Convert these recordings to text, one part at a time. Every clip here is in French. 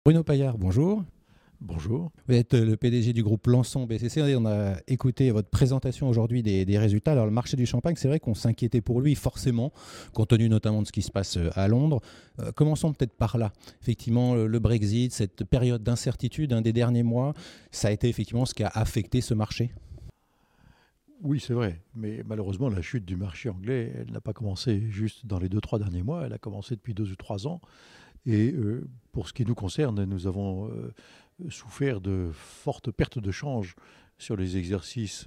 Bruno Paillard, bonjour. Bonjour. Vous êtes le PDG du groupe Lançon BCC. On a écouté votre présentation aujourd'hui des résultats. Alors le marché du champagne, c'est vrai qu'on s'inquiétait pour lui forcément, compte tenu notamment de ce qui se passe à Londres. Commençons peut-être par là. Effectivement, le Brexit, cette période d'incertitude des derniers mois, ça a été effectivement ce qui a affecté ce marché. Oui, c'est vrai, mais malheureusement, la chute du marché anglais, elle n'a pas commencé juste dans les 2-3 derniers mois, elle a commencé depuis 2 ou 3 ans. Et pour ce qui nous concerne, nous avons souffert de fortes pertes de change sur les exercices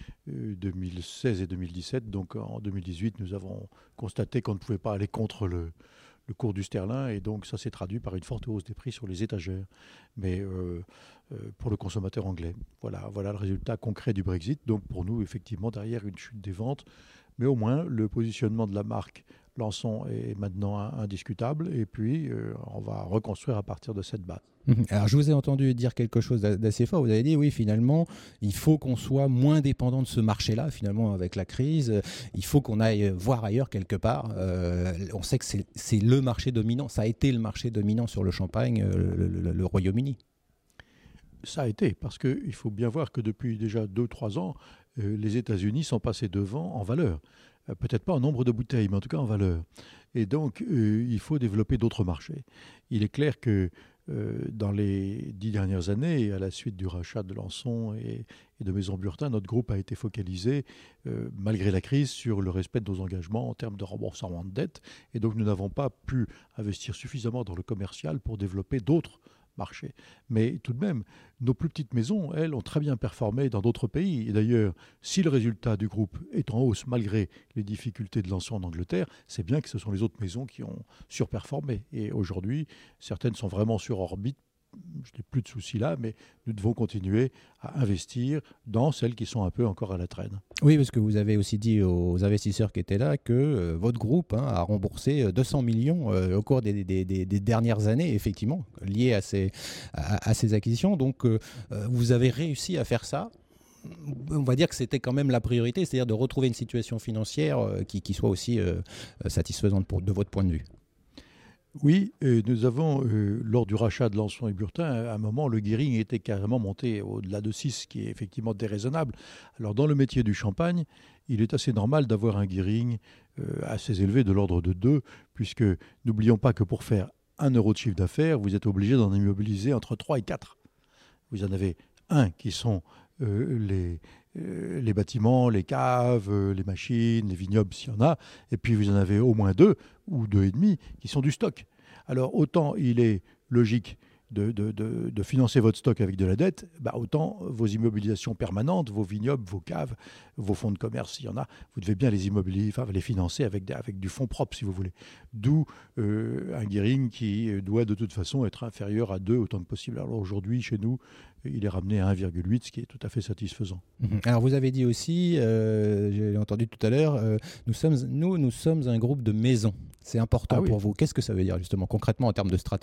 2016 et 2017. Donc en 2018, nous avons constaté qu'on ne pouvait pas aller contre le cours du sterling, et donc ça s'est traduit par une forte hausse des prix sur les étagères. Mais pour le consommateur anglais, voilà le résultat concret du Brexit. Donc pour nous, effectivement, derrière une chute des ventes, mais au moins le positionnement de la marque Lançon est maintenant indiscutable, et puis on va reconstruire à partir de cette base. Alors je vous ai entendu dire quelque chose d'assez fort. Vous avez dit oui, finalement, il faut qu'on soit moins dépendant de ce marché-là, finalement, avec la crise. Il faut qu'on aille voir ailleurs quelque part. On sait que c'est le marché dominant. Ça a été le marché dominant sur le champagne, le Royaume-Uni. Ça a été, parce qu'il faut bien voir que depuis déjà 2-3 ans, les États-Unis sont passés devant en valeur. Peut-être pas en nombre de bouteilles, mais en tout cas en valeur. Et donc, il faut développer d'autres marchés. Il est clair que dans les 10 dernières années, à la suite du rachat de Lançon et de Maison Burtin, notre groupe a été focalisé, malgré la crise, sur le respect de nos engagements en termes de remboursement de dette. Et donc, nous n'avons pas pu investir suffisamment dans le commercial pour développer d'autres marché. Mais tout de même, nos plus petites maisons, elles, ont très bien performé dans d'autres pays. Et d'ailleurs, si le résultat du groupe est en hausse malgré les difficultés de Lançon en Angleterre, c'est bien que ce sont les autres maisons qui ont surperformé. Et aujourd'hui, certaines sont vraiment sur orbite. Je n'ai plus de soucis là, mais nous devons continuer à investir dans celles qui sont un peu encore à la traîne. Oui, parce que vous avez aussi dit aux investisseurs qui étaient là que votre groupe a remboursé 200 millions au cours des dernières années, effectivement, liés à ces acquisitions. Donc, vous avez réussi à faire ça. On va dire que c'était quand même la priorité, c'est-à-dire de retrouver une situation financière qui soit aussi satisfaisante de votre point de vue. Oui, nous avons, lors du rachat de Lançon et Burtin, à un moment, le gearing était carrément monté au-delà de 6, ce qui est effectivement déraisonnable. Alors, dans le métier du champagne, il est assez normal d'avoir un gearing assez élevé, de l'ordre de 2, puisque n'oublions pas que pour faire 1 euro de chiffre d'affaires, vous êtes obligé d'en immobiliser entre 3 et 4. Vous en avez un qui sont les bâtiments, les caves, les machines, les vignobles s'il y en a, et puis vous en avez au moins 2 ou 2,5 qui sont du stock. Alors autant il est logique de financer votre stock avec de la dette, autant vos immobilisations permanentes, vos vignobles, vos caves, vos fonds de commerce, s'il y en a, vous devez bien les financer avec du fonds propre, si vous voulez. D'où un gearing qui doit de toute façon être inférieur à 2 autant que possible. Alors aujourd'hui, chez nous, il est ramené à 1,8, ce qui est tout à fait satisfaisant. Alors vous avez dit aussi, j'ai entendu tout à l'heure, nous sommes un groupe de maisons. C'est important pour vous. Qu'est-ce que ça veut dire justement concrètement en termes de stratégie ?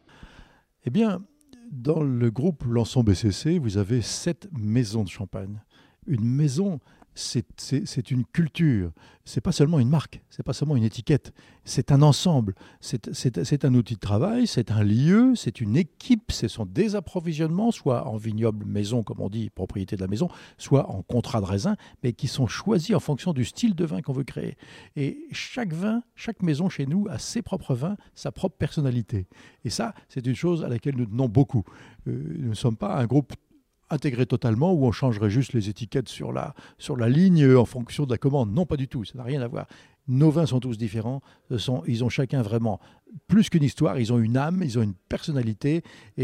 Eh bien, dans le groupe Lançon BCC, vous avez 7 maisons de champagne. Une maison, c'est une culture. C'est pas seulement une marque, c'est pas seulement une étiquette. C'est un ensemble. C'est un outil de travail, c'est un lieu, c'est une équipe. Ce sont des approvisionnements, soit en vignoble maison, comme on dit, propriété de la maison, soit en contrat de raisin, mais qui sont choisis en fonction du style de vin qu'on veut créer. Et chaque maison chez nous a ses propres vins, sa propre personnalité. Et ça, c'est une chose à laquelle nous tenons beaucoup. Nous ne sommes pas un groupe intégré totalement, où on changerait juste les étiquettes sur la ligne en fonction de la commande. Non, pas du tout, ça n'a rien à voir. Nos vins sont tous différents, ils ont chacun vraiment plus qu'une histoire, ils ont une âme, ils ont une personnalité,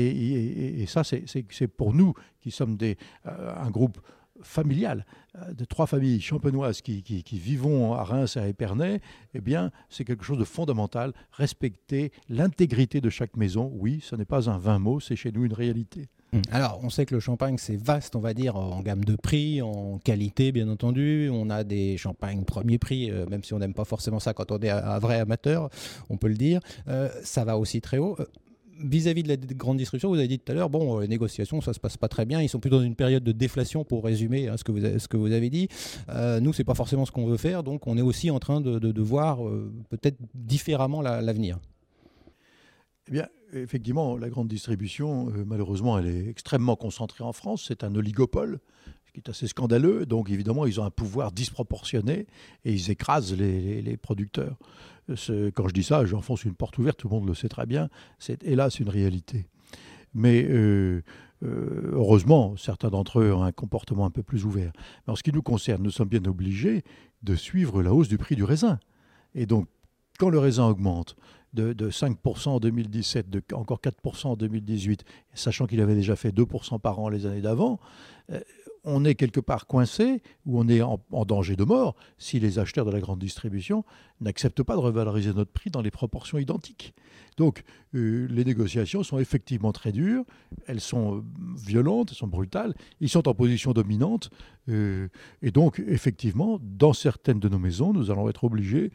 et ça, c'est pour nous qui sommes un groupe familial de 3 familles champenoises qui vivons à Reims et à Épernay. Eh bien, c'est quelque chose de fondamental, respecter l'intégrité de chaque maison. Oui, ce n'est pas un vain mot, c'est chez nous une réalité. Alors, on sait que le champagne, c'est vaste, on va dire, en gamme de prix, en qualité, bien entendu. On a des champagnes premier prix, même si on n'aime pas forcément ça quand on est un vrai amateur, on peut le dire. Ça va aussi très haut. Vis-à-vis de la grande distribution, vous avez dit tout à l'heure, les négociations, ça se passe pas très bien. Ils sont plutôt dans une période de déflation, pour résumer ce que vous avez dit. Nous, c'est pas forcément ce qu'on veut faire, donc on est aussi en train de voir peut-être différemment l'avenir. Eh bien, Effectivement, la grande distribution, malheureusement, elle est extrêmement concentrée en France. C'est un oligopole, ce qui est assez scandaleux. Donc, évidemment, ils ont un pouvoir disproportionné et ils écrasent les producteurs. Quand je dis ça, j'enfonce une porte ouverte, tout le monde le sait très bien. C'est hélas une réalité. Mais heureusement, certains d'entre eux ont un comportement un peu plus ouvert. Mais en ce qui nous concerne, nous sommes bien obligés de suivre la hausse du prix du raisin. Et donc, quand le raisin augmente de 5% en 2017, encore 4% en 2018, sachant qu'il avait déjà fait 2% par an les années d'avant, on est quelque part coincé ou on est en danger de mort si les acheteurs de la grande distribution n'acceptent pas de revaloriser notre prix dans les proportions identiques. Donc, les négociations sont effectivement très dures, elles sont violentes, elles sont brutales, ils sont en position dominante, et donc, effectivement, dans certaines de nos maisons, nous allons être obligés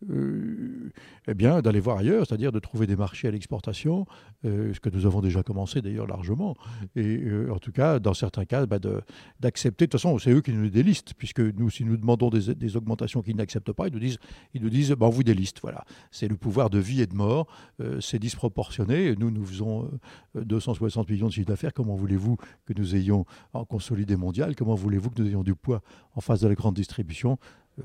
d'aller voir ailleurs, c'est-à-dire de trouver des marchés à l'exportation, ce que nous avons déjà commencé d'ailleurs largement, et en tout cas, dans certains cas, d'accepter, de toute façon, c'est eux qui nous délistent, puisque nous, si nous demandons des augmentations qu'ils n'acceptent pas, ils nous disent on vous déliste, voilà. C'est le pouvoir de vie et de mort, c'est disproportionné, nous faisons 260 millions de chiffre d'affaires, comment voulez-vous que nous ayons en consolidé mondial, comment voulez-vous que nous ayons du poids en face de la grande distribution?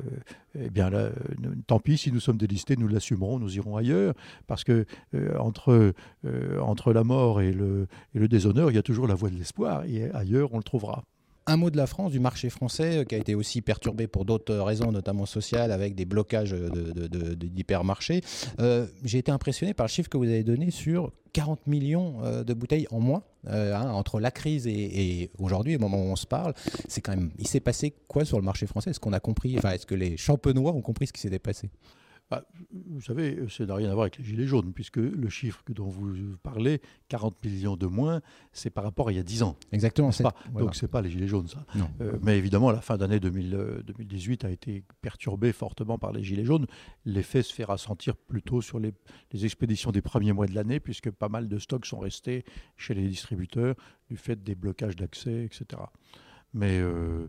Eh bien là, tant pis, si nous sommes délistés, nous l'assumerons, nous irons ailleurs, parce que entre la mort et le déshonneur, il y a toujours la voie de l'espoir, et ailleurs, on le trouvera. Un mot de la France, du marché français, qui a été aussi perturbé pour d'autres raisons, notamment sociales, avec des blocages d'hypermarchés. J'ai été impressionné par le chiffre que vous avez donné sur 40 millions de bouteilles en moins, entre la crise et aujourd'hui, au moment où on se parle. C'est quand même, il s'est passé quoi sur le marché français? Est-ce qu'on a compris, est-ce que les Champenois ont compris ce qui s'était passé? Vous savez, ça n'a rien à voir avec les Gilets jaunes, puisque le chiffre dont vous parlez, 40 millions de moins, c'est par rapport à il y a 10 ans. Exactement. Voilà. Donc, ce n'est pas les Gilets jaunes, ça. Mais évidemment, la fin d'année 2018 a été perturbée fortement par les Gilets jaunes. L'effet se fait ressentir plutôt sur les expéditions des premiers mois de l'année, puisque pas mal de stocks sont restés chez les distributeurs du fait des blocages d'accès, etc. Mais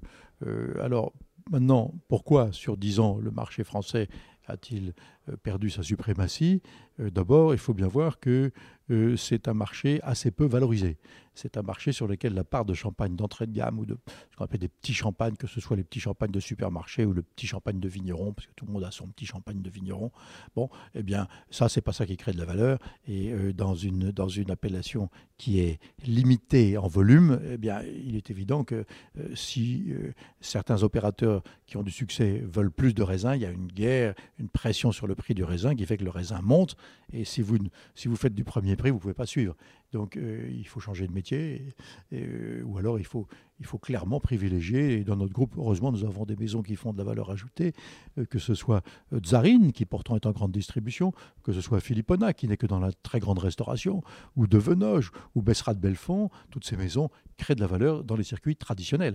alors, maintenant, pourquoi sur 10 ans le marché français a-t-il perdu sa suprématie? D'abord, il faut bien voir que c'est un marché assez peu valorisé. C'est un marché sur lequel la part de champagne d'entrée de gamme ou de ce qu'on appelle des petits champagnes, que ce soit les petits champagnes de supermarché ou le petit champagne de vigneron, parce que tout le monde a son petit champagne de vigneron. Bon, eh bien, ça, c'est pas ça qui crée de la valeur. Et dans une appellation qui est limitée en volume, eh bien, il est évident que si certains opérateurs qui ont du succès veulent plus de raisin, il y a une guerre, une pression sur le prix du raisin qui fait que le raisin monte. Et si vous faites du premier prix, vous ne pouvez pas suivre. Donc il faut changer de métier ou alors il faut clairement privilégier. Et dans notre groupe, heureusement, nous avons des maisons qui font de la valeur ajoutée, que ce soit Tsarine, qui pourtant est en grande distribution, que ce soit Philippona, qui n'est que dans la très grande restauration, ou Devenoge, ou Besserat de Belfond. Toutes ces maisons créent de la valeur dans les circuits traditionnels.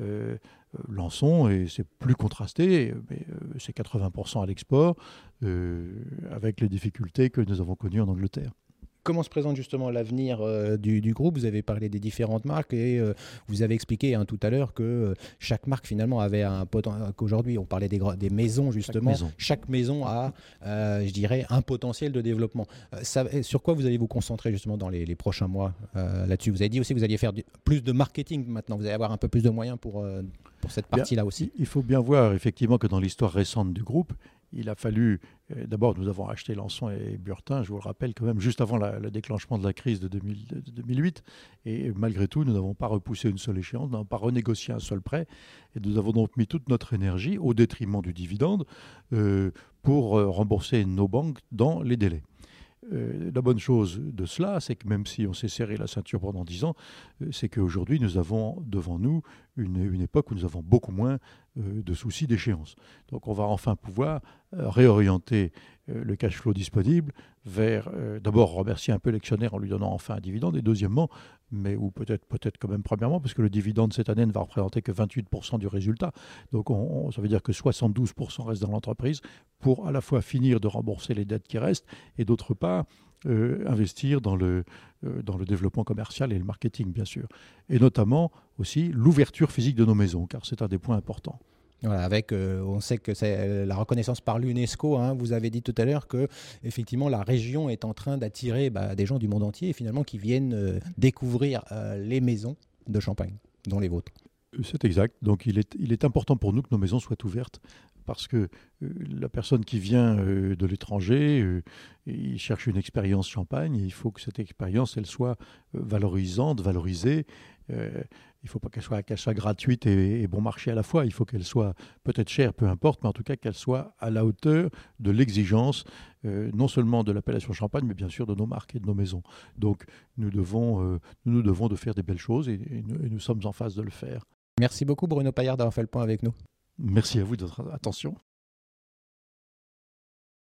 Lançon, et c'est plus contrasté, mais c'est 80% à l'export, avec les difficultés que nous avons connues en Angleterre. Comment se présente justement l'avenir du groupe? Vous avez parlé des différentes marques et vous avez expliqué tout à l'heure que chaque marque finalement avait un potentiel. Qu'aujourd'hui, on parlait des maisons justement. Chaque maison a, je dirais, un potentiel de développement. Sur quoi vous allez vous concentrer justement dans les prochains mois là-dessus? Vous avez dit aussi que vous alliez faire plus de marketing maintenant. Vous allez avoir un peu plus de moyens pour cette partie-là aussi. Il faut bien voir effectivement que dans l'histoire récente du groupe, il a fallu, d'abord nous avons acheté Lançon et Burtin, je vous le rappelle quand même, juste avant le déclenchement de la crise de 2008. Et malgré tout, nous n'avons pas repoussé une seule échéance, nous n'avons pas renégocié un seul prêt. Et nous avons donc mis toute notre énergie au détriment du dividende pour rembourser nos banques dans les délais. La bonne chose de cela, c'est que même si on s'est serré la ceinture pendant 10 ans, c'est qu'aujourd'hui, nous avons devant nous une époque où nous avons beaucoup moins de soucis d'échéance. Donc on va enfin pouvoir réorienter le cash flow disponible vers, d'abord, remercier un peu l'actionnaire en lui donnant enfin un dividende, et deuxièmement, ou peut-être quand même premièrement, parce que le dividende cette année ne va représenter que 28% du résultat. Donc ça veut dire que 72% reste dans l'entreprise pour à la fois finir de rembourser les dettes qui restent et d'autre part investir dans le développement commercial et le marketing, bien sûr. Et notamment aussi l'ouverture physique de nos maisons, car c'est un des points importants. Voilà, on sait que c'est la reconnaissance par l'UNESCO. Hein, vous avez dit tout à l'heure que effectivement la région est en train d'attirer des gens du monde entier et finalement qui viennent découvrir les maisons de Champagne, dont les vôtres. C'est exact. Donc il est important pour nous que nos maisons soient ouvertes parce que la personne qui vient de l'étranger, il cherche une expérience Champagne. Et il faut que cette expérience, elle soit valorisée. Il ne faut pas qu'elle soit gratuite et bon marché à la fois. Il faut qu'elle soit peut-être chère, peu importe, mais en tout cas qu'elle soit à la hauteur de l'exigence, non seulement de l'appellation Champagne, mais bien sûr de nos marques et de nos maisons. Donc nous devons de faire des belles choses et nous sommes en phase de le faire. Merci beaucoup Bruno Paillard d'avoir fait le point avec nous. Merci à vous de votre attention.